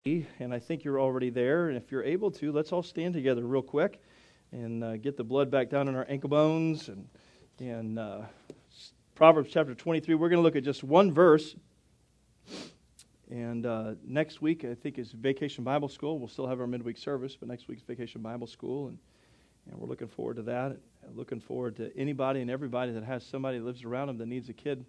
And I think you're already there. And if you're able to, let's all stand together real quick and get the blood back down in our ankle bones. And Proverbs chapter 23, we're going to look at just one verse. And next week, I think, is Vacation Bible School. We'll still have our midweek service, but next week's Vacation Bible School. And we're looking forward to that. Looking forward to anybody and everybody that has somebody that lives around them that needs a kid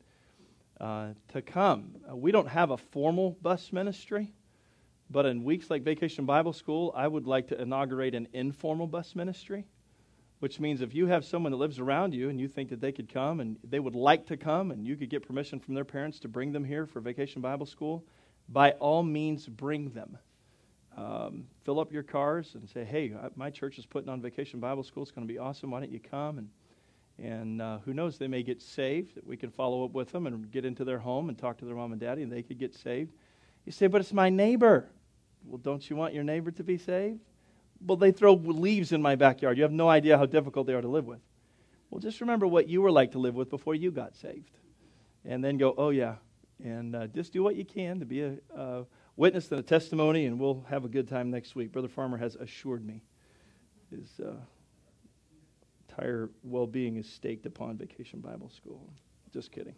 to come. We don't have a formal bus ministry. But in weeks like Vacation Bible School, I would like to inaugurate an informal bus ministry, which means if you have someone that lives around you and you think that they could come and they would like to come and you could get permission from their parents to bring them here for Vacation Bible School, by all means bring them. Fill up your cars and say, hey, my church is putting on Vacation Bible School. It's going to be awesome. Why don't you come? And who knows, they may get saved. We can follow up with them and get into their home and talk to their mom and daddy, and they could get saved. You say, but it's my neighbor. Well, don't you want your neighbor to be saved? Well, they throw leaves in my backyard. You have no idea how difficult they are to live with. Well, just remember what you were like to live with before you got saved. And then go, oh, yeah. And just do what you can to be a witness and a testimony, and we'll have a good time next week. Brother Farmer has assured me his entire well-being is staked upon Vacation Bible School. Just kidding.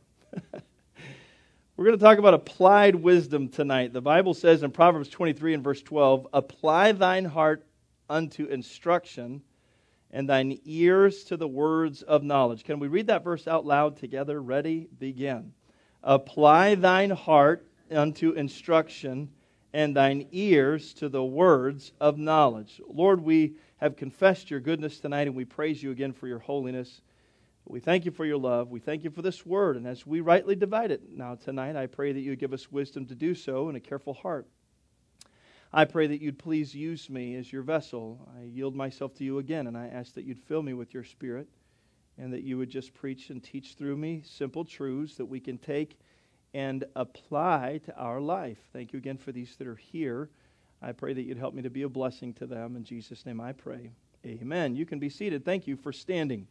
We're going to talk about applied wisdom tonight. The Bible says in Proverbs 23 and verse 12, apply thine heart unto instruction and thine ears to the words of knowledge. Can we read that verse out loud together? Ready? Begin. Apply thine heart unto instruction and thine ears to the words of knowledge. Lord, we have confessed your goodness tonight, and we praise you again for your holiness. We thank you for your love. We thank you for this word. And as we rightly divide it now tonight, I pray that you would give us wisdom to do so and a careful heart. I pray that you'd please use me as your vessel. I yield myself to you again, and I ask that you'd fill me with your Spirit and that you would just preach and teach through me simple truths that we can take and apply to our life. Thank you again for these that are here. I pray that you'd help me to be a blessing to them. In Jesus' name I pray. Amen. You can be seated. Thank you for standing.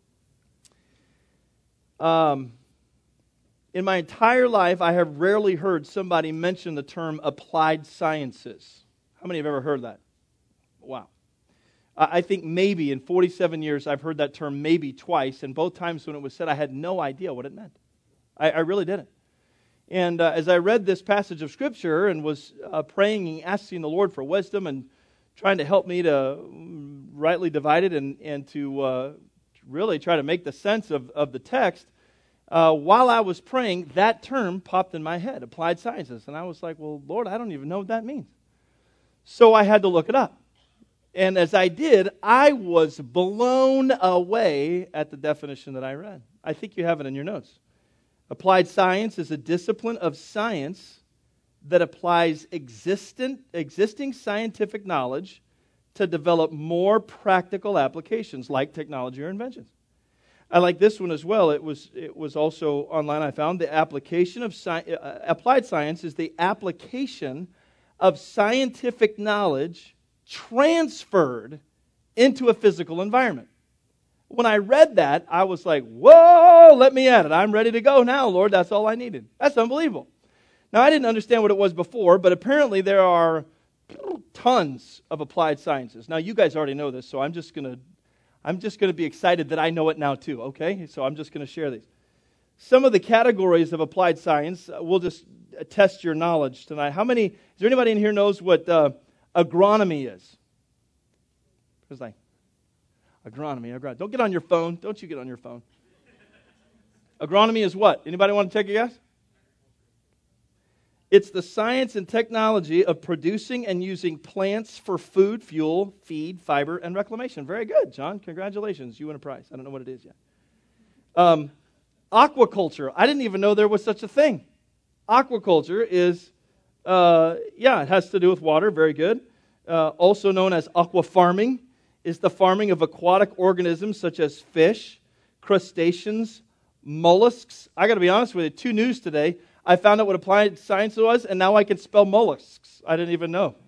In my entire life, I have rarely heard somebody mention the term applied sciences. How many have ever heard that? Wow. I think maybe in 47 years I've heard that term maybe twice, and both times when it was said I had no idea what it meant. I really didn't. And as I read this passage of Scripture and was praying and asking the Lord for wisdom and trying to help me to rightly divide it and to really try to make the sense of the text, while I was praying, that term popped in my head, applied sciences. And I was like, well, Lord, I don't even know what that means. So I had to look it up. And as I did, I was blown away at the definition that I read. I think you have it in your notes. Applied science is a discipline of science that applies existing scientific knowledge to develop more practical applications like technology or inventions. I like this one as well. It was also online. I found the application of applied science is the application of scientific knowledge transferred into a physical environment. When I read that, I was like, whoa, let me at it. I'm ready to go now, Lord. That's all I needed. That's unbelievable. Now, I didn't understand what it was before, but apparently there are tons of applied sciences. Now, you guys already know this, so I'm just going to be excited that I know it now too, okay? So I'm just going to share these. Some of the categories of applied science, we'll just test your knowledge tonight. Is there anybody in here knows what agronomy is? Who's like, agronomy. Don't get on your phone. Don't you get on your phone. Agronomy is what? Anybody want to take a guess? It's the science and technology of producing and using plants for food, fuel, feed, fiber, and reclamation. Very good, John. Congratulations. You win a prize. I don't know what it is yet. Aquaculture. I didn't even know there was such a thing. Aquaculture is, it has to do with water. Very good. Also known as aqua farming is the farming of aquatic organisms such as fish, crustaceans, mollusks. I got to be honest with you, 2 news today. I found out what applied science was, and now I can spell mollusks. I didn't even know.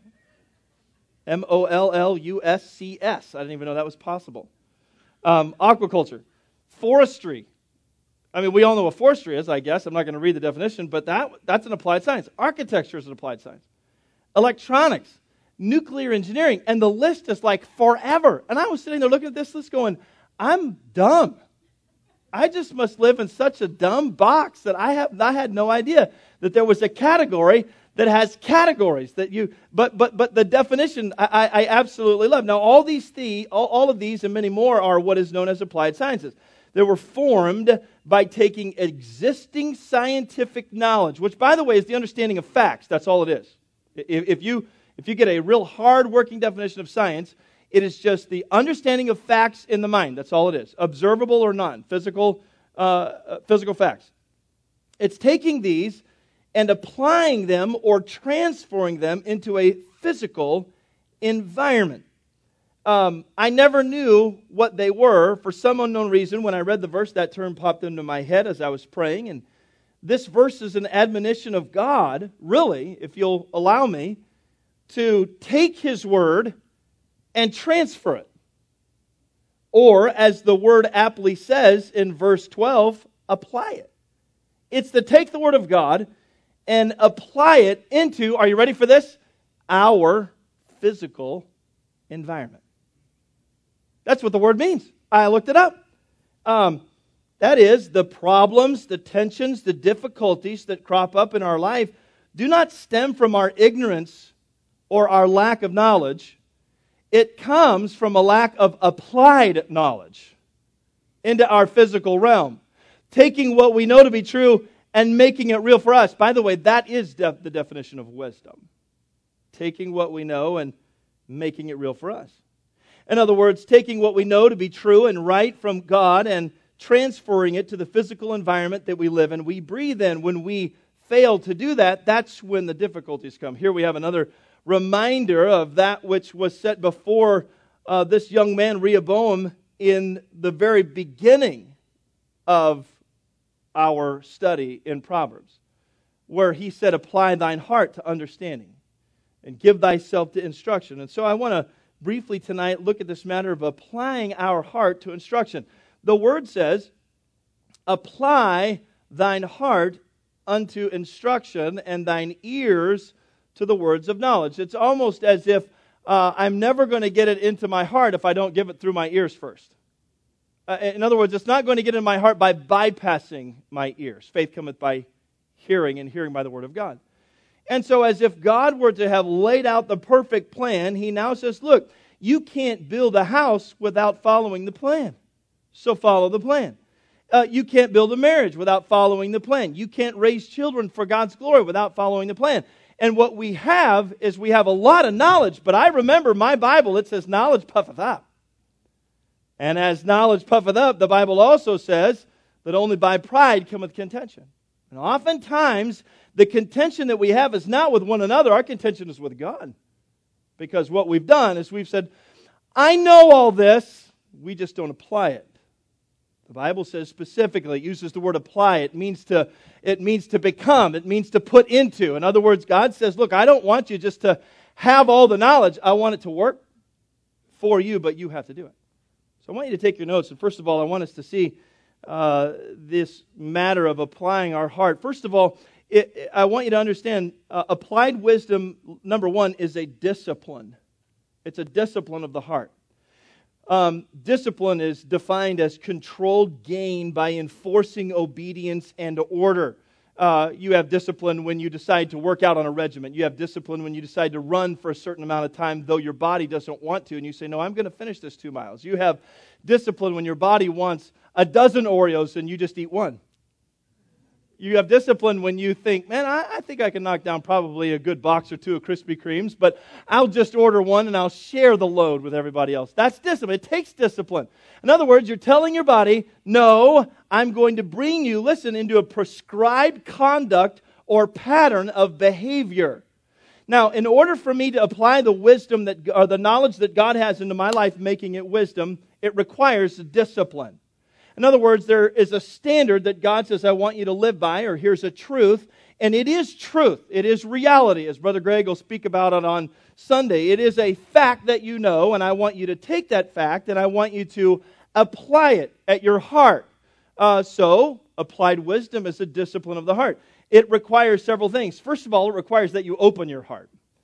Molluscs. I didn't even know that was possible. Aquaculture. Forestry. I mean, we all know what forestry is, I guess. I'm not going to read the definition, but that's an applied science. Architecture is an applied science. electronics, nuclear engineering, and the list is like forever. And I was sitting there looking at this list going, I'm dumb. I just must live in such a dumb box that I had no idea that there was a category that has categories that you, but the definition I absolutely love. Now all of these and many more are what is known as applied sciences. They were formed by taking existing scientific knowledge, which by the way is the understanding of facts. That's all it is. If you get a real hard working definition of science, it is just the understanding of facts in the mind. That's all it is. Observable or non, physical facts. It's taking these and applying them or transferring them into a physical environment. I never knew what they were. For some unknown reason, when I read the verse, that term popped into my head as I was praying. And this verse is an admonition of God, really, if you'll allow me, to take His Word and transfer it. Or, as the Word aptly says in verse 12, apply it. It's to take the Word of God and apply it into, are you ready for this? Our physical environment. That's what the word means. I looked it up. That is, the problems, the tensions, the difficulties that crop up in our life do not stem from our ignorance or our lack of knowledge. It comes from a lack of applied knowledge into our physical realm. Taking what we know to be true and making it real for us. By the way, that is the definition of wisdom. Taking what we know and making it real for us. In other words, taking what we know to be true and right from God and transferring it to the physical environment that we live in, we breathe in. When we fail to do that, that's when the difficulties come. Here we have another reminder of that which was set before this young man, Rehoboam, in the very beginning of our study in Proverbs, where he said, apply thine heart to understanding and give thyself to instruction. And so I want to briefly tonight look at this matter of applying our heart to instruction. The word says, apply thine heart unto instruction and thine ears to the words of knowledge. It's almost as if I'm never going to get it into my heart if I don't give it through my ears first. In other words, it's not going to get in my heart by bypassing my ears. Faith cometh by hearing, and hearing by the word of God. And so as if God were to have laid out the perfect plan, He now says, look, you can't build a house without following the plan. So follow the plan. You can't build a marriage without following the plan. You can't raise children for God's glory without following the plan. And what we have is we have a lot of knowledge, but I remember my Bible, it says, knowledge puffeth up. And as knowledge puffeth up, the Bible also says that only by pride cometh contention. And oftentimes, the contention that we have is not with one another. Our contention is with God. Because what we've done is we've said, I know all this, we just don't apply it. The Bible says specifically, it uses the word apply. It means to become. It means to put into. In other words, God says, look, I don't want you just to have all the knowledge. I want it to work for you, but you have to do it. So I want you to take your notes. And first of all, I want us to see this matter of applying our heart. First of all, I want you to understand, applied wisdom, number one, is a discipline. It's a discipline of the heart. Discipline is defined as controlled gain by enforcing obedience and order. You have discipline when you decide to work out on a regimen. You have discipline when you decide to run for a certain amount of time, though your body doesn't want to, and you say, no, I'm going to finish this 2 miles. You have discipline when your body wants a dozen Oreos and you just eat one. You have discipline when you think, man, I think I can knock down probably a good box or two of Krispy Kremes, but I'll just order one and I'll share the load with everybody else. That's discipline. It takes discipline. In other words, you're telling your body, no, I'm going to bring you, listen, into a prescribed conduct or pattern of behavior. Now, in order for me to apply the wisdom or the knowledge that God has into my life, making it wisdom, it requires discipline. In other words, there is a standard that God says, I want you to live by, or here's a truth, and it is truth. It is reality, as Brother Greg will speak about it on Sunday. It is a fact that you know, and I want you to take that fact, and I want you to apply it at your heart. So, applied wisdom is a discipline of the heart. It requires several things. First of all, it requires that you open your heart.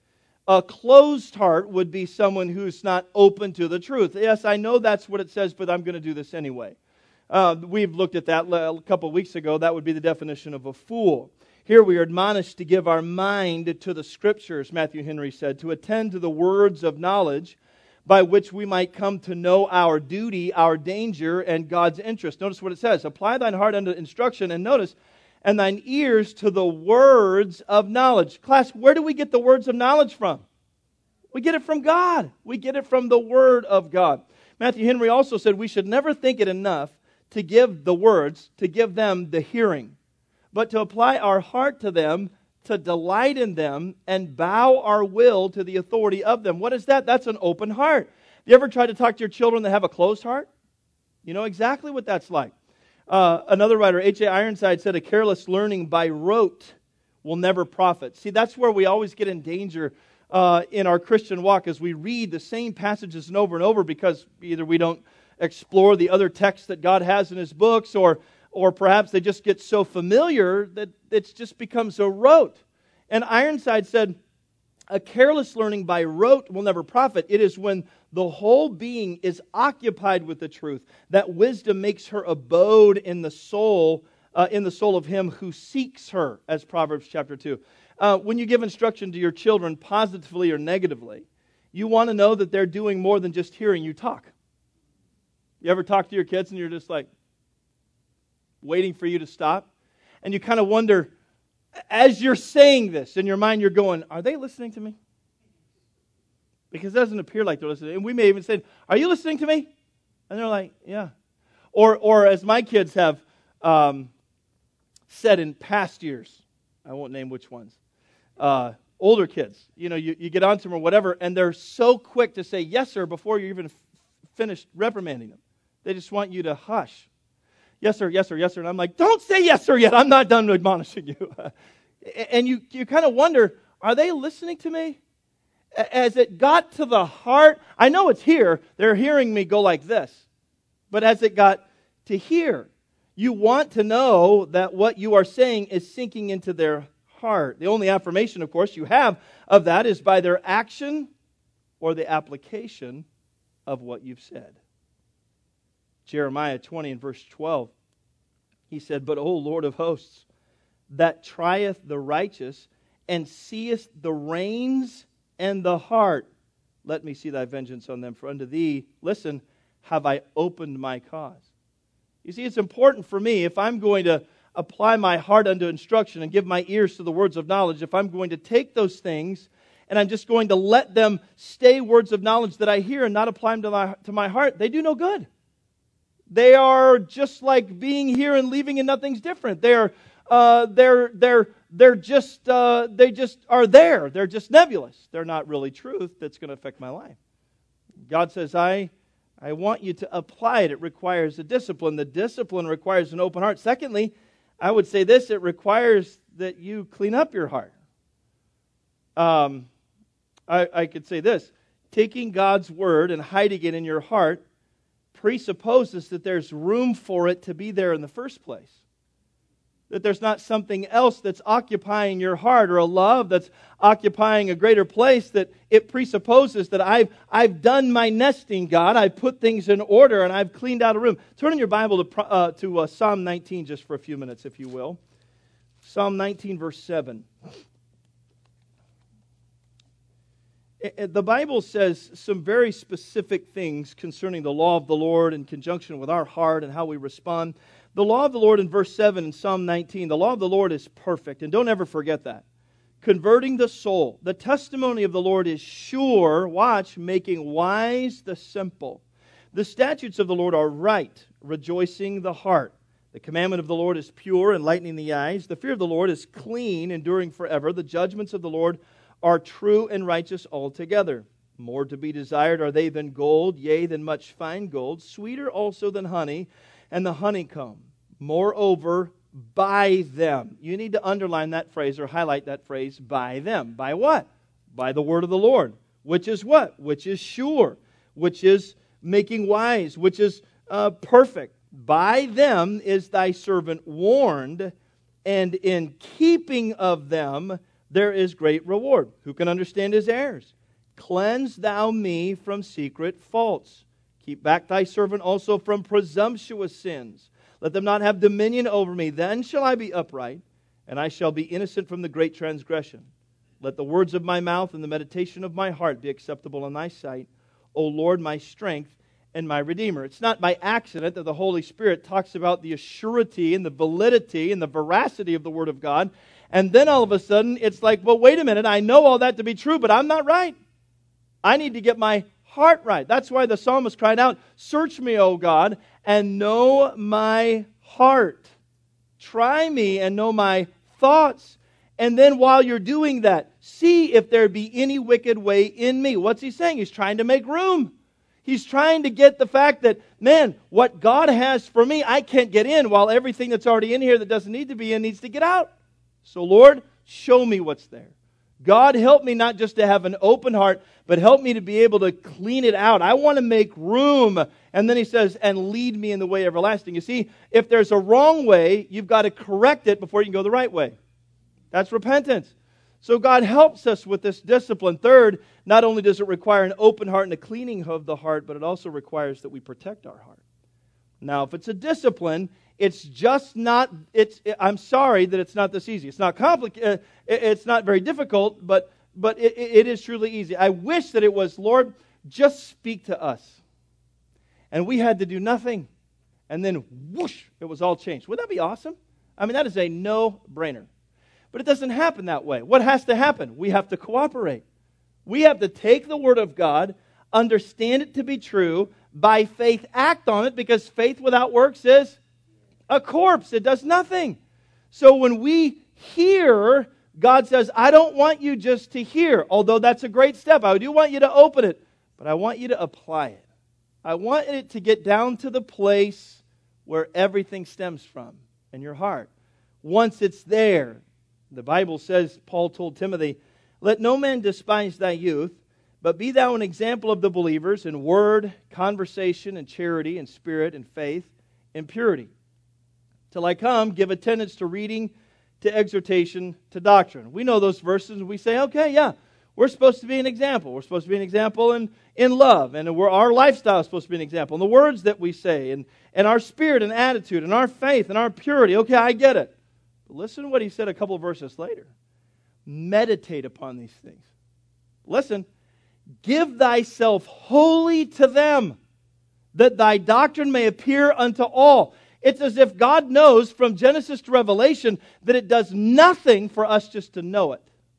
A closed heart would be someone who's not open to the truth. Yes, I know that's what it says, but I'm going to do this anyway. We've looked at that a couple of weeks ago. That would be the definition of a fool. Here we are admonished to give our mind to the Scriptures, Matthew Henry said, to attend to the words of knowledge by which we might come to know our duty, our danger, and God's interest. Notice what it says. Apply thine heart unto instruction, and notice, and thine ears to the words of knowledge. Class, where do we get the words of knowledge from? We get it from God. We get it from the Word of God. Matthew Henry also said we should never think it enough to give the words, to give them the hearing, but to apply our heart to them, to delight in them, and bow our will to the authority of them. What is that? That's an open heart. You ever try to talk to your children that have a closed heart? You know exactly what that's like. Another writer, H.A. Ironside, said, a careless learning by rote will never profit. See, that's where we always get in danger in our Christian walk, as we read the same passages over and over, because either we don't explore the other texts that God has in His books, or perhaps they just get so familiar that it's just become so rote. And Ironside said, a careless learning by rote will never profit. It is when the whole being is occupied with the truth that wisdom makes her abode in the soul of him who seeks her, as Proverbs chapter 2. When you give instruction to your children, positively or negatively, you want to know that they're doing more than just hearing you talk. You ever talk to your kids and you're just like waiting for you to stop? And you kind of wonder, as you're saying this, in your mind you're going, are they listening to me? Because it doesn't appear like they're listening. And we may even say, are you listening to me? And they're like, yeah. Or as my kids have said in past years, I won't name which ones, older kids, you get on to them or whatever, and they're so quick to say yes, sir, before you even finished reprimanding them. They just want you to hush. Yes, sir, yes, sir, yes, sir. And I'm like, don't say yes, sir, yet. I'm not done admonishing you. And you kind of wonder, are they listening to me? As it got to the heart, I know it's here. They're hearing me go like this. But as it got to here, you want to know that what you are saying is sinking into their heart. The only affirmation, of course, you have of that is by their action or the application of what you've said. Jeremiah 20 and verse 12, he said, but, O Lord of hosts, that trieth the righteous, and seest the reins and the heart, let me see thy vengeance on them, for unto thee, listen, have I opened my cause. You see, it's important for me, if I'm going to apply my heart unto instruction and give my ears to the words of knowledge, if I'm going to take those things and I'm just going to let them stay words of knowledge that I hear and not apply them to my heart, they do no good. They are just like being here and leaving and nothing's different. They just are there. They're just nebulous. They're not really truth that's going to affect my life. God says, I want you to apply it. It requires a discipline. The discipline requires an open heart. Secondly, I would say this, it requires that you clean up your heart. I could say this, taking God's word and hiding it in your heart presupposes that there's room for it to be there in the first place. That there's not something else that's occupying your heart, or a love that's occupying a greater place, that it presupposes that I've done my nesting, God. I've put things in order and I've cleaned out a room. Turn in your Bible to Psalm 19 just for a few minutes, if you will. Psalm 19, verse 7. The Bible says some very specific things concerning the law of the Lord in conjunction with our heart and how we respond. The law of the Lord in verse 7 in Psalm 19, the law of the Lord is perfect, and don't ever forget that. Converting the soul. The testimony of the Lord is sure, watch, making wise the simple. The statutes of the Lord are right, rejoicing the heart. The commandment of the Lord is pure, enlightening the eyes. The fear of the Lord is clean, enduring forever. The judgments of the Lord are true and righteous altogether. More to be desired are they than gold, yea, than much fine gold, sweeter also than honey, and the honeycomb. Moreover, by them. You need to underline that phrase or highlight that phrase, by them. By what? By the word of the Lord. Which is what? Which is sure. Which is making wise. Which is perfect. By them is thy servant warned, and in keeping of them there is great reward. Who can understand his errors? Cleanse thou me from secret faults. Keep back thy servant also from presumptuous sins. Let them not have dominion over me. Then shall I be upright, and I shall be innocent from the great transgression. Let the words of my mouth and the meditation of my heart be acceptable in thy sight, O Lord, my strength and my Redeemer. It's not by accident that the Holy Spirit talks about the assurity and the validity and the veracity of the Word of God. And then all of a sudden, it's like, well, wait a minute, I know all that to be true, but I'm not right. I need to get my heart right. That's why the psalmist cried out, search me, O God, and know my heart. Try me and know my thoughts. And then while you're doing that, see if there be any wicked way in me. What's he saying? He's trying to make room. He's trying to get the fact that, man, what God has for me, I can't get in, while everything that's already in here that doesn't need to be in needs to get out. So Lord, show me what's there. God, help me not just to have an open heart, but help me to be able to clean it out. I want to make room. And then he says, and lead me in the way everlasting. You see, if there's a wrong way, you've got to correct it before you can go the right way. That's repentance. So God helps us with this discipline. Third, not only does it require an open heart and a cleaning of the heart, but it also requires that we protect our heart. Now, if it's a discipline, it's just not, I'm sorry that it's not this easy. It's not complicated. It's not very difficult, but it is truly easy. I wish that it was, Lord, just speak to us. And we had to do nothing. And then, whoosh, it was all changed. Would that be awesome? I mean, that is a no-brainer. But it doesn't happen that way. What has to happen? We have to cooperate. We have to take the Word of God, understand it to be true, by faith act on it, because faith without works is a corpse. It does nothing. So when we hear, God says, I don't want you just to hear, although that's a great step. I do want you to open it, but I want you to apply it. I want it to get down to the place where everything stems from, in your heart. Once it's there, the Bible says, Paul told Timothy, let no man despise thy youth, but be thou an example of the believers in word, conversation, and charity, and spirit, and faith, and purity. Till I come, give attendance to reading, to exhortation, to doctrine. We know those verses, and we say, okay, yeah, we're supposed to be an example. We're supposed to be an example in love, and our lifestyle is supposed to be an example. And the words that we say, and our spirit and attitude, and our faith, and our purity. Okay, I get it. But listen to what he said a couple of verses later. Meditate upon these things. Listen. Give thyself wholly to them, that thy doctrine may appear unto all. It's as if God knows from Genesis to Revelation that it does nothing for us just to know it.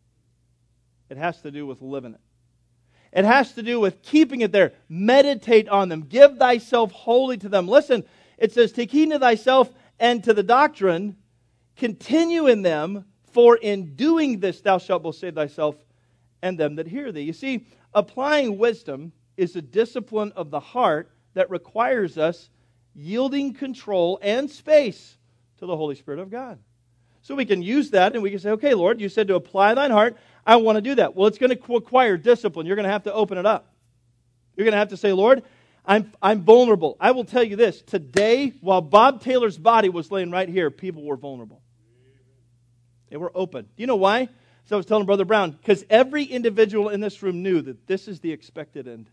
It has to do with living it. It has to do with keeping it there. Meditate on them. Give thyself wholly to them. Listen, it says, take heed to thyself and to the doctrine. Continue in them, for in doing this thou shalt both save thyself and them that hear thee. You see, applying wisdom is a discipline of the heart that requires us yielding control and space to the Holy Spirit of God. So we can use that and we can say, okay, Lord, you said to apply thine heart. I want to do that. Well, it's going to require discipline. You're going to have to open it up. You're going to have to say, Lord, I'm vulnerable. I will tell you this. Today, while Bob Taylor's body was laying right here, people were vulnerable. They were open. Do you know why? So I was telling Brother Brown, because every individual in this room knew that this is the expected end.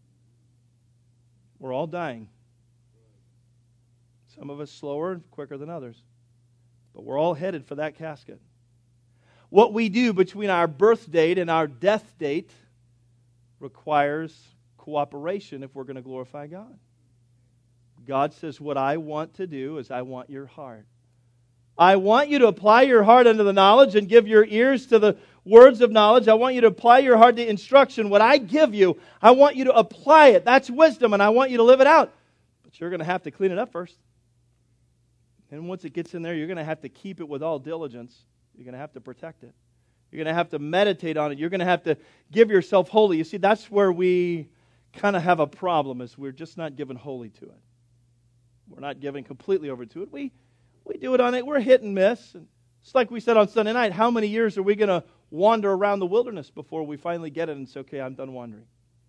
We're all dying. Some of us slower and quicker than others. But we're all headed for that casket. What we do between our birth date and our death date requires cooperation if we're going to glorify God. God says, what I want to do is I want your heart. I want you to apply your heart unto the knowledge and give your ears to the words of knowledge. I want you to apply your heart to instruction. What I give you, I want you to apply it. That's wisdom, and I want you to live it out. But you're going to have to clean it up first. And once it gets in there, you're going to have to keep it with all diligence. You're going to have to protect it. You're going to have to meditate on it. You're going to have to give yourself wholly. You see, that's where we kind of have a problem, is we're just not given wholly to it. We're not given completely over to it. We do it on it. We're hit and miss. And it's like we said on Sunday night, how many years are we going to wander around the wilderness before we finally get it and say, okay, I'm done wandering?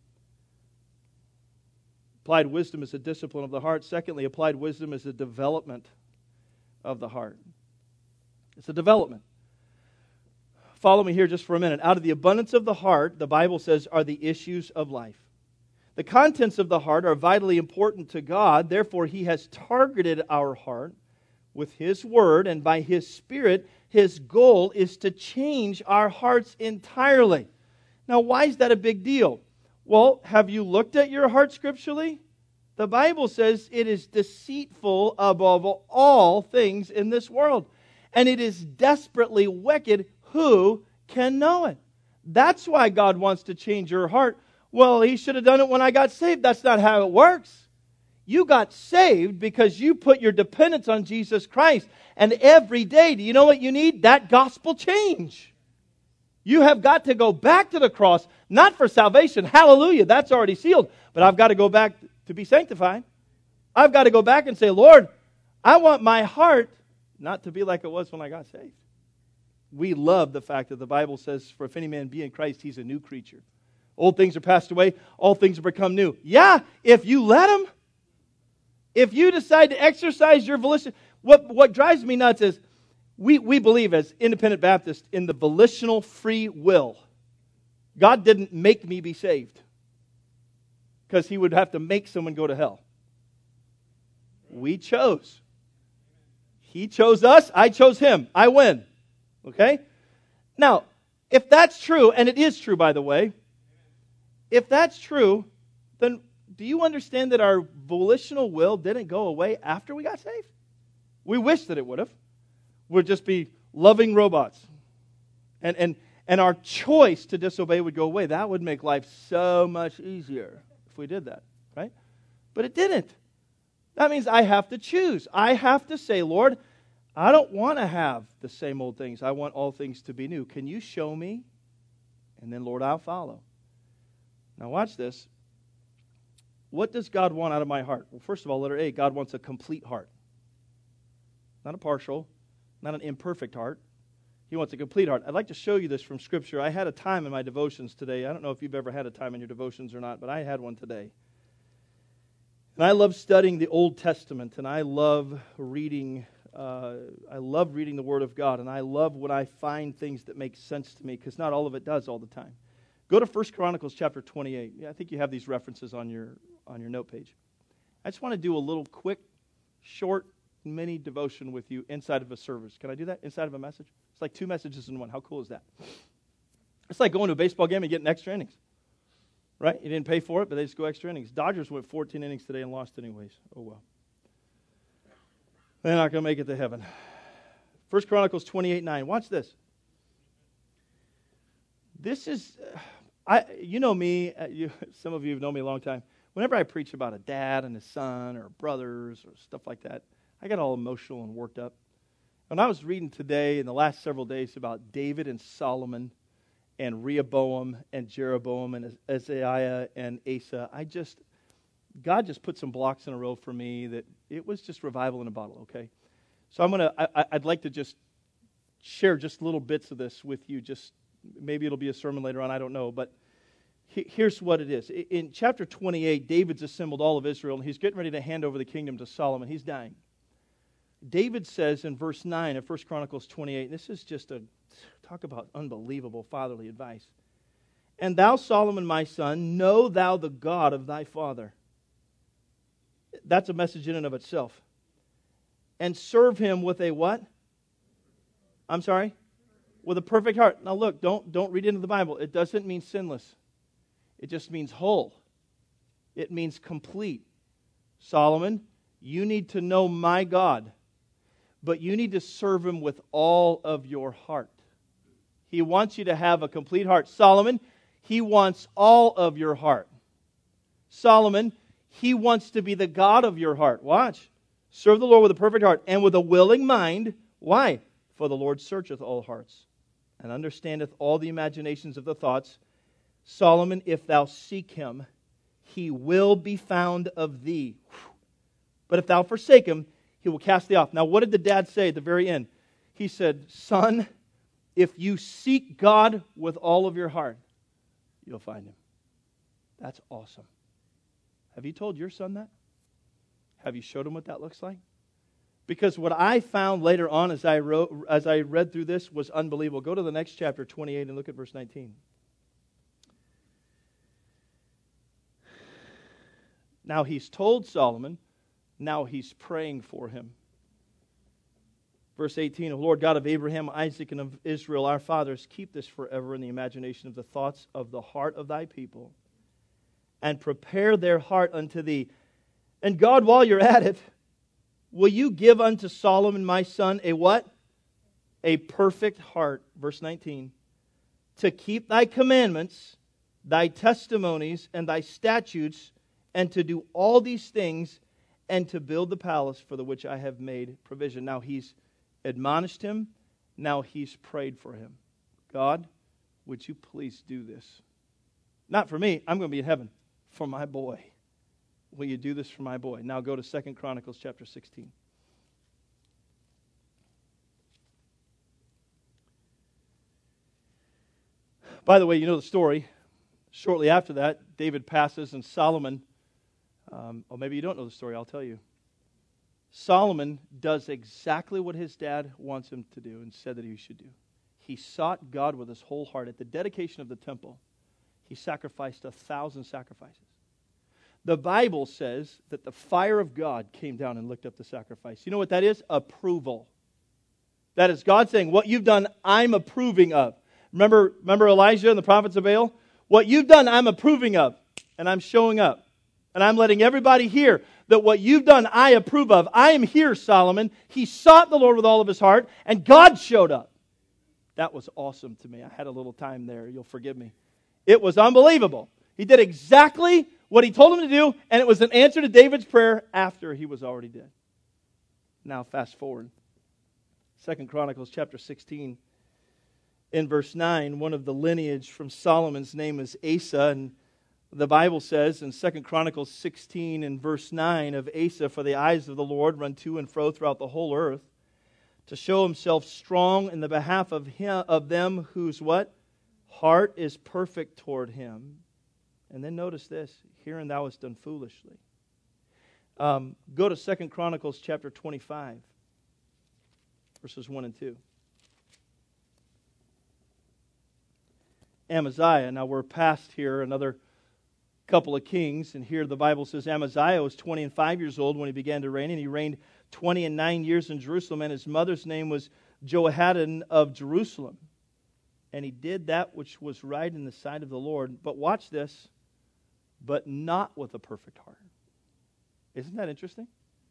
Applied wisdom is a discipline of the heart. Secondly, applied wisdom is a development of the heart. It's a development. follow me here just for a minute. Out of the abundance of the heart, the Bible says, are the issues of life. The contents of the heart are vitally important to God. Therefore, He has targeted our heart with His Word, and by His Spirit, His goal is to change our hearts entirely. Now, why is that a big deal? Well, have you looked at your heart scripturally? The Bible says it is deceitful above all things in this world, and it is desperately wicked. Who can know it? That's why God wants to change your heart. Well, He should have done it when I got saved. That's not how it works. You got saved because you put your dependence on Jesus Christ. And every day, do you know what you need? That gospel change. You have got to go back to the cross, not for salvation. Hallelujah, that's already sealed. But I've got to go back to be sanctified. I've got to go back and say, Lord, I want my heart not to be like it was when I got saved. We love the fact that the Bible says, for if any man be in Christ, he's a new creature. Old things are passed away, all things have become new. Yeah, if you let Him. If you decide to exercise your volition, what drives me nuts is we believe as independent Baptists in the volitional free will. God didn't make me be saved because He would have to make someone go to hell. We chose. He chose us, I chose Him. I win. Okay? Now, if that's true, and it is true, by the way, if that's true, then do you understand that our volitional will didn't go away after we got saved? We wish that it would have. We'd just be loving robots. And our choice to disobey would go away. That would make life so much easier if we did that, right? But it didn't. That means I have to choose. I have to say, Lord, I don't want to have the same old things. I want all things to be new. Can you show me? And then, Lord, I'll follow. Now watch this. What does God want out of my heart? Well, first of all, letter A, God wants a complete heart. Not a partial, not an imperfect heart. He wants a complete heart. I'd like to show you this from Scripture. I had a time in my devotions today. I don't know if you've ever had a time in your devotions or not, but I had one today. And I love studying the Old Testament, and I love reading the Word of God, and I love when I find things that make sense to me, because not all of it does all the time. Go to 1 Chronicles chapter 28. Yeah, I think you have these references on your note page. I just want to do a little quick, short, mini devotion with you inside of a service. Can I do that? Inside of a message? It's like 2 messages in one. How cool is that? It's like going to a baseball game and getting extra innings. Right? You didn't pay for it, but they just go extra innings. Dodgers went 14 innings today and lost anyways. Oh, well. They're not going to make it to heaven. 1 Chronicles 28:9. Watch this. This is, you know me, some of you have known me a long time. Whenever I preach about a dad and his son or brothers or stuff like that, I get all emotional and worked up. When I was reading today in the last several days about David and Solomon and Rehoboam and Jeroboam and Isaiah and Asa, God just put some blocks in a row for me that it was just revival in a bottle, okay? So I'd like to just share just little bits of this with you. Just maybe it'll be a sermon later on, I don't know, but here's what it is. In chapter 28, David's assembled all of Israel, and he's getting ready to hand over the kingdom to Solomon. He's dying. David says in verse 9 of 1 Chronicles 28, this is just talk about unbelievable fatherly advice. And thou, Solomon, my son, know thou the God of thy father. That's a message in and of itself. And serve Him with a what? I'm sorry? With a perfect heart. Now look, don't read into the Bible. It doesn't mean sinless. It just means whole. It means complete. Solomon, you need to know my God, but you need to serve Him with all of your heart. He wants you to have a complete heart. Solomon, He wants all of your heart. Solomon, He wants to be the God of your heart. Watch. Serve the Lord with a perfect heart and with a willing mind. Why? For the Lord searcheth all hearts and understandeth all the imaginations of the thoughts. Solomon, if thou seek Him, He will be found of thee. But if thou forsake Him, He will cast thee off. Now, what did the dad say at the very end? He said, son, if you seek God with all of your heart, you'll find Him. That's awesome. Have you told your son that? Have you showed him what that looks like? Because what I found later on as I read through this was unbelievable. Go to the next chapter, 28, and look at verse 19. Now he's told Solomon, now he's praying for him. Verse 18, O Lord God of Abraham, Isaac, and of Israel, our fathers, keep this forever in the imagination of the thoughts of the heart of thy people, and prepare their heart unto thee. And God, while you're at it, will you give unto Solomon my son a what? A perfect heart, verse 19, to keep thy commandments, thy testimonies, and thy statutes, and to do all these things, and to build the palace for the which I have made provision. Now he's admonished him. Now he's prayed for him. God, would you please do this? Not for me. I'm going to be in heaven. For my boy. Will you do this for my boy? Now go to 2 Chronicles chapter 16. By the way, you know the story. Shortly after that, David passes and Solomon, or maybe you don't know the story, I'll tell you. Solomon does exactly what his dad wants him to do and said that he should do. He sought God with his whole heart. At the dedication of the temple, he sacrificed 1,000 sacrifices. The Bible says that the fire of God came down and licked up the sacrifice. You know what that is? Approval. That is God saying, what you've done, I'm approving of. Remember Elijah and the prophets of Baal? What you've done, I'm approving of. And I'm showing up. And I'm letting everybody hear that what you've done, I approve of. I am here, Solomon. He sought the Lord with all of his heart, and God showed up. That was awesome to me. I had a little time there. You'll forgive me. It was unbelievable. He did exactly what he told him to do, and it was an answer to David's prayer after he was already dead. Now, fast forward. 2 Chronicles chapter 16. In verse 9, one of the lineage from Solomon's name is Asa, and the Bible says in 2 Chronicles 16 and verse 9 of Asa, for the eyes of the Lord run to and fro throughout the whole earth, to show himself strong in the behalf of them whose what? Heart is perfect toward him. And then notice this, herein thou hast done foolishly. Go to 2 Chronicles chapter 25, verses 1 and 2. Amaziah, now we're past here another couple of kings, and here the Bible says Amaziah was 20 and 5 years old when he began to reign, and he reigned 20 and 9 years in Jerusalem, and his mother's name was Jehoaddan of Jerusalem. And he did that which was right in the sight of the Lord. But watch this, but not with a perfect heart. Isn't that interesting?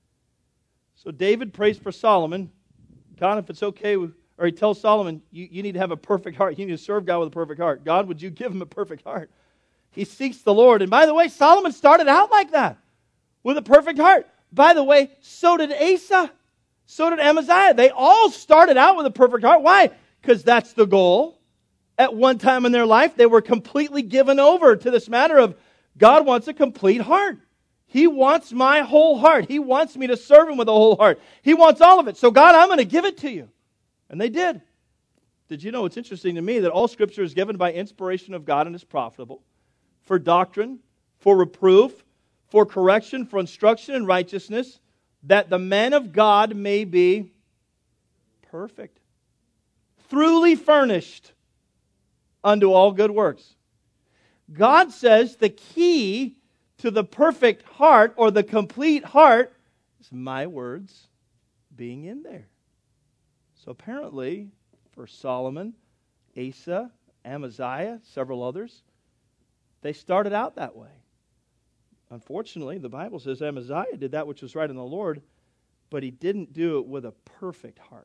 So David prays for Solomon. God, if it's okay, or he tells Solomon, you need to have a perfect heart. You need to serve God with a perfect heart. God, would you give him a perfect heart? He seeks the Lord. And by the way, Solomon started out like that, with a perfect heart. By the way, so did Asa. So did Amaziah. They all started out with a perfect heart. Why? Because that's the goal. At one time in their life, they were completely given over to this matter of God wants a complete heart. He wants my whole heart. He wants me to serve Him with a whole heart. He wants all of it. So God, I'm going to give it to you. And they did. Did you know, it's interesting to me that all Scripture is given by inspiration of God and is profitable for doctrine, for reproof, for correction, for instruction in righteousness, that the man of God may be perfect, thoroughly furnished unto all good works. God says the key to the perfect heart or the complete heart is my words being in there. So apparently, for Solomon, Asa, Amaziah, several others, they started out that way. Unfortunately, the Bible says Amaziah did that which was right in the Lord, but he didn't do it with a perfect heart.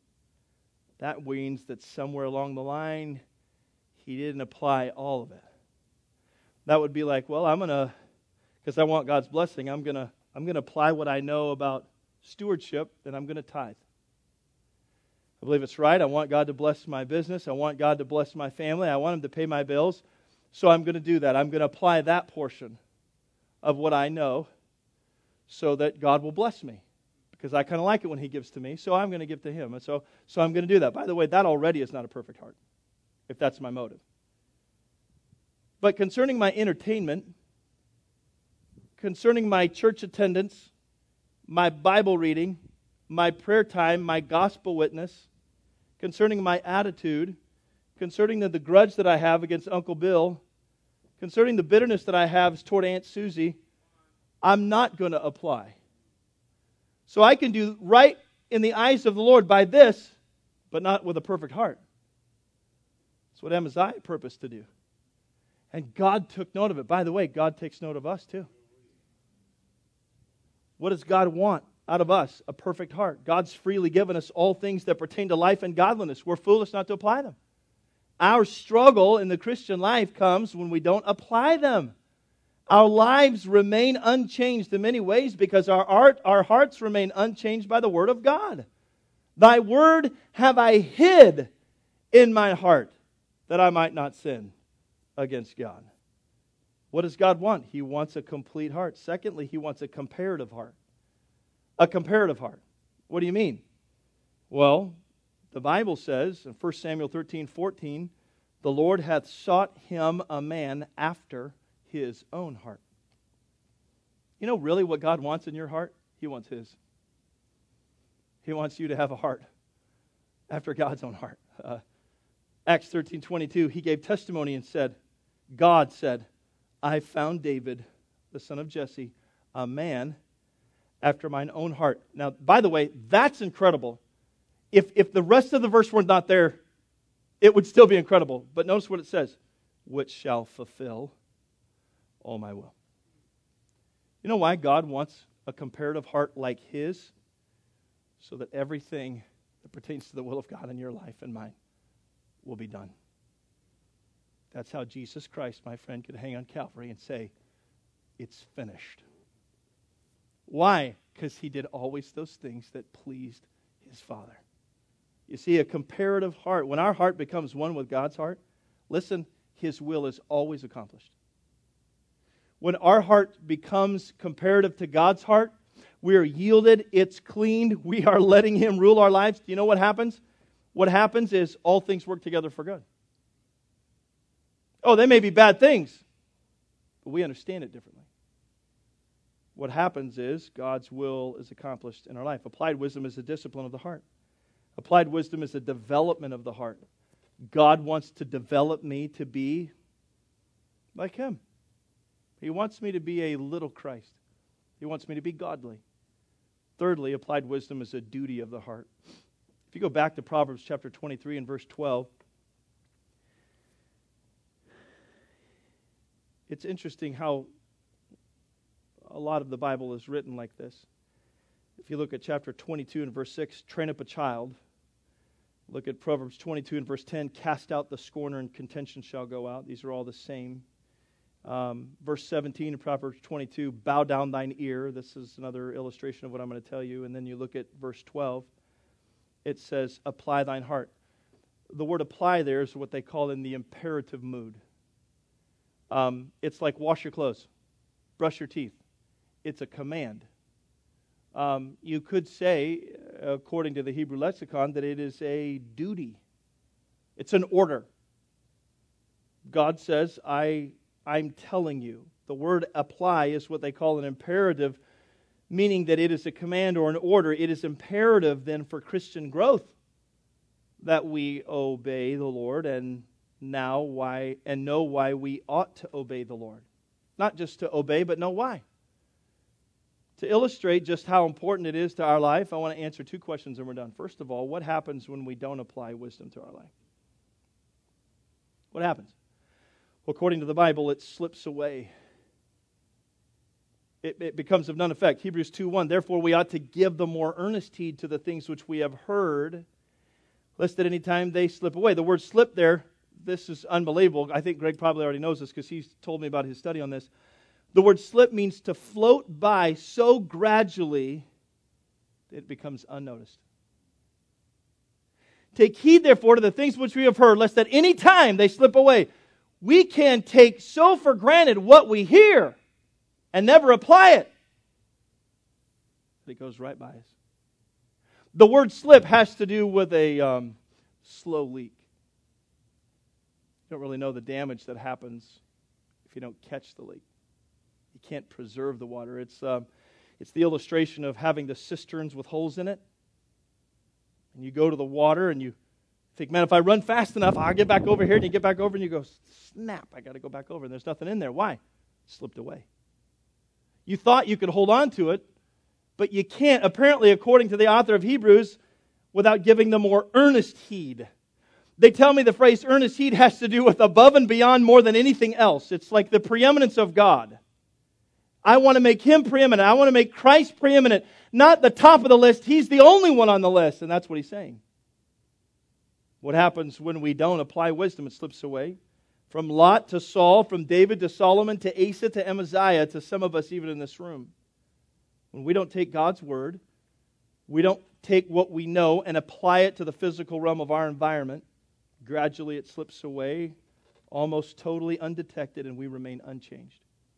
That means that somewhere along the line, he didn't apply all of it. That would be like, well, because I want God's blessing, I'm gonna apply what I know about stewardship, and I'm gonna tithe. I believe it's right. I want God to bless my business. I want God to bless my family. I want Him to pay my bills. So I'm going to do that. I'm going to apply that portion of what I know so that God will bless me. Because I kind of like it when He gives to me, so I'm going to give to Him. And so I'm going to do that. By the way, that already is not a perfect heart, if that's my motive. But concerning my entertainment, concerning my church attendance, my Bible reading, my prayer time, my gospel witness, concerning my attitude, concerning the grudge that I have against Uncle Bill, concerning the bitterness that I have toward Aunt Susie, I'm not going to apply. So I can do right in the eyes of the Lord by this, but not with a perfect heart. That's what Amaziah purposed to do. And God took note of it. By the way, God takes note of us too. What does God want out of us? A perfect heart. God's freely given us all things that pertain to life and godliness. We're foolish not to apply them. Our struggle in the Christian life comes when we don't apply them. Our lives remain unchanged in many ways because our hearts remain unchanged by the Word of God. Thy word have I hid in my heart that I might not sin against God. What does God want? He wants a complete heart. Secondly, He wants a comparative heart. A comparative heart. What do you mean? Well, the Bible says in 1 Samuel 13:14, the Lord hath sought him a man after His own heart. You know really what God wants in your heart? He wants His. He wants you to have a heart after God's own heart. Acts 13:22, He gave testimony and said, God said, I found David, the son of Jesse, a man after mine own heart. Now, by the way, that's incredible. If the rest of the verse were not there, it would still be incredible. But notice what it says, which shall fulfill all my will. You know why God wants a comparative heart like His? So that everything that pertains to the will of God in your life and mine will be done. That's how Jesus Christ, my friend, could hang on Calvary and say, it's finished. Why? Because He did always those things that pleased His Father. You see, a comparative heart, when our heart becomes one with God's heart, listen, His will is always accomplished. When our heart becomes comparative to God's heart, we are yielded, it's cleaned, we are letting Him rule our lives. Do you know what happens? What happens is all things work together for good. Oh, they may be bad things, but we understand it differently. What happens is God's will is accomplished in our life. Applied wisdom is a discipline of the heart. Applied wisdom is a development of the heart. God wants to develop me to be like Him. He wants me to be a little Christ. He wants me to be godly. Thirdly, applied wisdom is a duty of the heart. If you go back to Proverbs chapter 23 and verse 12, it's interesting how a lot of the Bible is written like this. If you look at chapter 22 and verse 6, train up a child. Look at Proverbs 22 and verse 10, cast out the scorner and contention shall go out. These are all the same. Verse 17 in Proverbs 22, bow down thine ear. This is another illustration of what I'm going to tell you. And then you look at verse 12. It says, apply thine heart. The word apply there is what they call in the imperative mood. It's like wash your clothes, brush your teeth. It's a command. You could say, according to the Hebrew lexicon, that it is a duty. It's an order. God says, I'm telling you. The word apply is what they call an imperative, meaning that it is a command or an order. It is imperative then for Christian growth that we obey the Lord and know why we ought to obey the Lord. Not just to obey, but know why. To illustrate just how important it is to our life, I want to answer two questions and we're done. First of all, what happens when we don't apply wisdom to our life? What happens? Well, according to the Bible, it slips away. It becomes of none effect. Hebrews 2:1, therefore we ought to give the more earnest heed to the things which we have heard, lest at any time they slip away. The word slip there, this is unbelievable. I think Greg probably already knows this because he's told me about his study on this. The word slip means to float by so gradually that it becomes unnoticed. Take heed, therefore, to the things which we have heard, lest at any time they slip away. We can take so for granted what we hear and never apply it. It goes right by us. The word slip has to do with a slow leak. You don't really know the damage that happens if you don't catch the leak. You can't preserve the water. It's the illustration of having the cisterns with holes in it. And you go to the water and you think, man, if I run fast enough, I'll get back over here. And you get back over and you go, snap, I got to go back over. And there's nothing in there. Why? It slipped away. You thought you could hold on to it, but you can't, apparently, according to the author of Hebrews, without giving the more earnest heed. They tell me the phrase earnest heed has to do with above and beyond more than anything else. It's like the preeminence of God. I want to make Him preeminent. I want to make Christ preeminent. Not the top of the list. He's the only one on the list. And that's what He's saying. What happens when we don't apply wisdom? It slips away. From Lot to Saul, from David to Solomon, to Asa to Amaziah, to some of us even in this room. When we don't take God's Word, we don't take what we know and apply it to the physical realm of our environment, gradually it slips away, almost totally undetected, and we remain unchanged.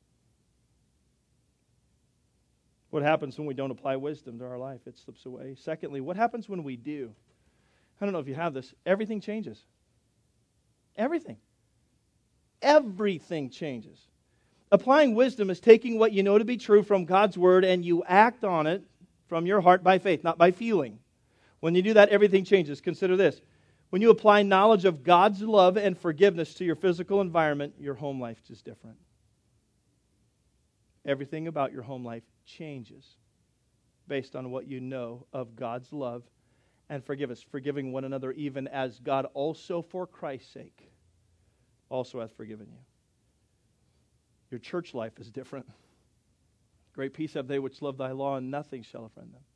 What happens when we don't apply wisdom to our life? It slips away. Secondly, what happens when we do? I don't know if you have this. Everything changes. Everything. Everything changes. Applying wisdom is taking what you know to be true from God's Word and you act on it from your heart by faith, not by feeling. When you do that, everything changes. Consider this. When you apply knowledge of God's love and forgiveness to your physical environment, your home life is different. Everything about your home life changes based on what you know of God's love and forgiveness, forgiving one another even as God also for Christ's sake also hath forgiven you. Your church life is different. Great peace have they which love thy law, and nothing shall offend them.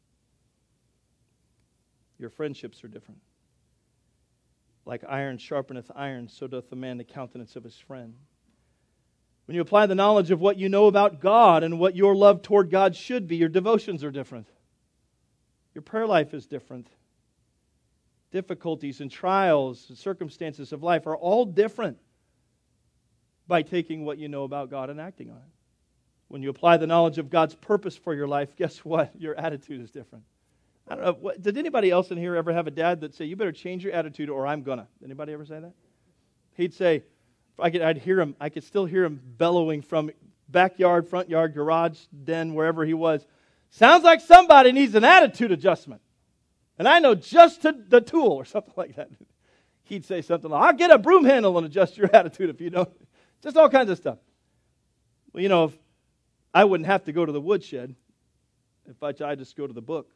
Your friendships are different. Like iron sharpeneth iron, so doth the man the countenance of his friend. When you apply the knowledge of what you know about God and what your love toward God should be, your devotions are different. Your prayer life is different. Difficulties and trials and circumstances of life are all different by taking what you know about God and acting on it. When you apply the knowledge of God's purpose for your life, guess what? Your attitude is different. I don't know. Did anybody else in here ever have a dad that say, you better change your attitude or I'm gonna? Anybody ever say that? He'd say, I'd hear him, I could still hear him bellowing from backyard, front yard, garage, den, wherever he was. Sounds like somebody needs an attitude adjustment. And I know just the tool or something like that. He'd say something like, I'll get a broom handle and adjust your attitude if you don't. Just all kinds of stuff. Well, you know, if I wouldn't have to go to the woodshed if I just go to the book.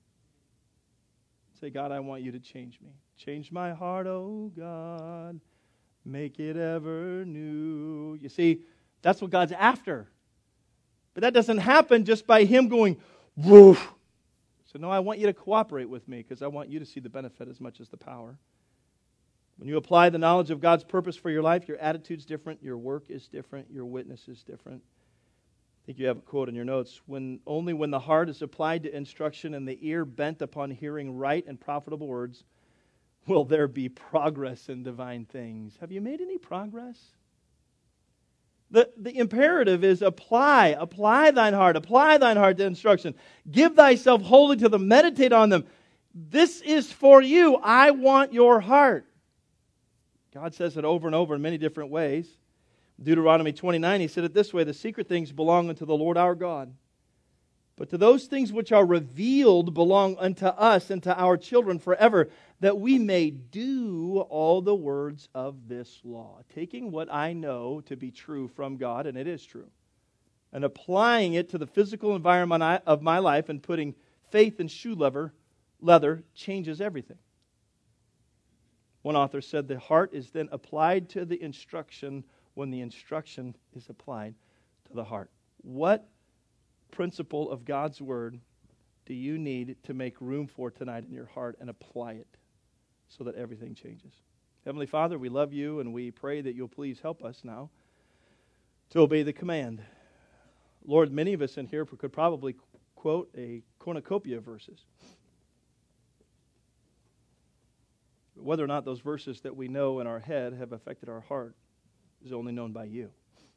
Say, God, I want you to change me. Change my heart, oh God. Make it ever new. You see, that's what God's after. But that doesn't happen just by Him going, woof. So no, I want you to cooperate with me because I want you to see the benefit as much as the power. When you apply the knowledge of God's purpose for your life, your attitude's different, your work is different, your witness is different. I think you have a quote in your notes. Only when the heart is applied to instruction and the ear bent upon hearing right and profitable words will there be progress in divine things. Have you made any progress? The imperative is apply thine heart to instruction. Give thyself wholly to them, meditate on them. This is for you. I want your heart. God says it over and over in many different ways. Deuteronomy 29, He said it this way, the secret things belong unto the Lord our God. But to those things which are revealed belong unto us and to our children forever, that we may do all the words of this law. Taking what I know to be true from God, and it is true, and applying it to the physical environment of my life and putting faith in shoe leather changes everything. One author said the heart is then applied to the instruction when the instruction is applied to the heart. What principle of God's Word do you need to make room for tonight in your heart and apply it so that everything changes? Heavenly Father, we love you and we pray that you'll please help us now to obey the command. Lord, many of us in here could probably quote a cornucopia of verses. Whether or not those verses that we know in our head have affected our heart is only known by you.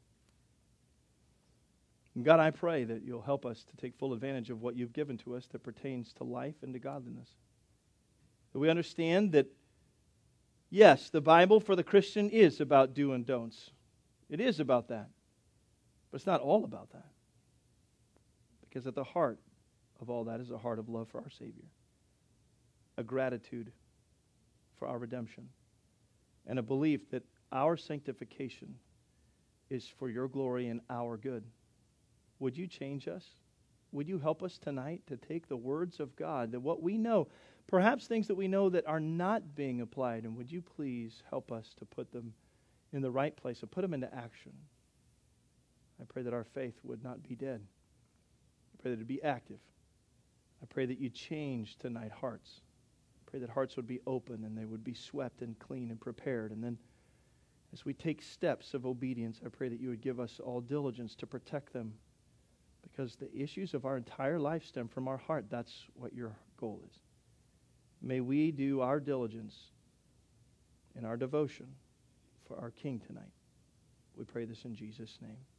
And God, I pray that you'll help us to take full advantage of what you've given to us that pertains to life and to godliness. That we understand that, yes, the Bible for the Christian is about do and don'ts. It is about that. But it's not all about that. Because at the heart of all that is a heart of love for our Savior. a gratitude for our redemption, and a belief that our sanctification is for your glory and our good. Would you change us? Would you help us tonight to take the words of God, that what we know, perhaps things that we know that are not being applied, and would you please help us to put them in the right place and put them into action? I pray that our faith would not be dead. I pray that it would be active. I pray that you change tonight hearts. I pray that hearts would be open and they would be swept and clean and prepared. And then as we take steps of obedience, I pray that you would give us all diligence to protect them, because the issues of our entire life stem from our heart. That's what your goal is. May we do our diligence in our devotion for our King tonight. We pray this in Jesus' name.